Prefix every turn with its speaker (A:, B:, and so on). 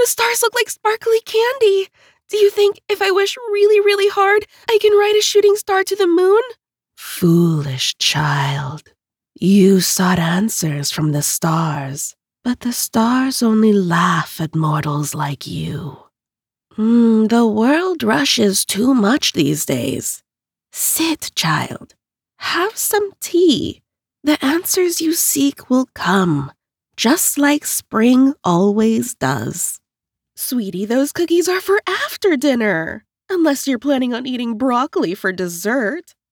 A: The stars look like sparkly candy. Do you think if I wish really, really hard, I can ride a shooting star to the moon? Foolish child. You sought answers from the stars, but the stars only laugh at mortals like you. The world rushes too much these days. Sit, child. Have some tea. The answers you seek will come, just like spring always does. Sweetie, those cookies are for after dinner. Unless you're planning on eating broccoli for dessert.